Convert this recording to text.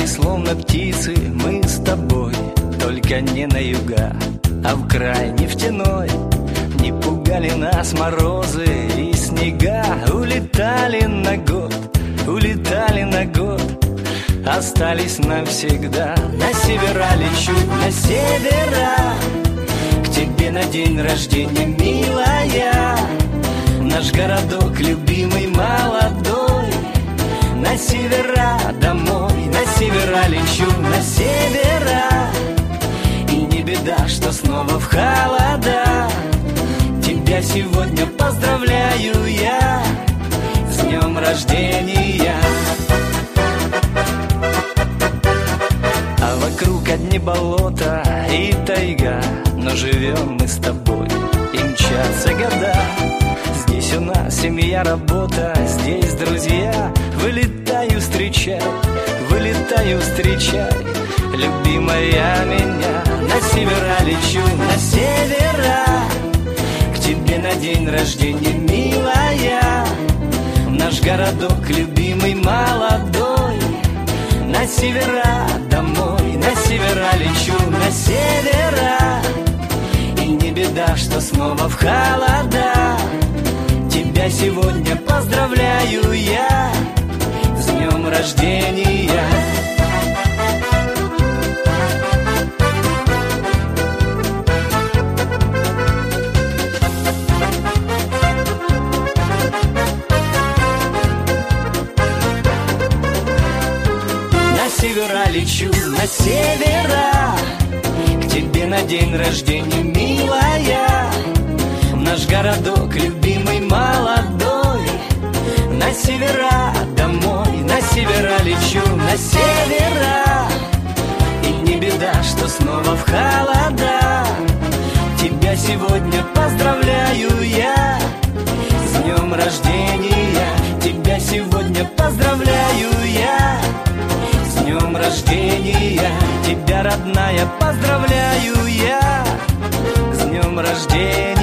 Улетали словно птицы мы с тобой, только не на юга, а в край нефтяной. Не пугали нас морозы и снега. Улетали на год, улетали на год, остались навсегда. На севера лечу, на севера, к тебе на день рождения, милая. Наш городок любимый, молодой. На севера домой, на севера лечу, на севера. И не беда, что снова в холода. Тебя сегодня поздравляю я с днем рождения. А вокруг одни болота и тайга, но живем мы с тобой, и мчатся года. Здесь у нас семья, работа, здесь друзья. Вылетаю встречай, вылетаю встречай, любимая меня. На севера лечу, на севера, к тебе на день рождения, милая. Наш городок любимый, молодой. На севера домой, на севера лечу, на севера. И не беда, что снова в холода. Тебя сегодня поздравляю я с днем рождения. На севера лечу, на севера, к тебе на день рождения, милая. Наш городок любимый, молодой. На севера домой, на севера лечу, на севера. И не беда, что снова в холода. Тебя сегодня поздравляю я с днем рождения. Тебя сегодня поздравляю я с днем рождения. Тебя, родная, поздравляю я с днем рождения.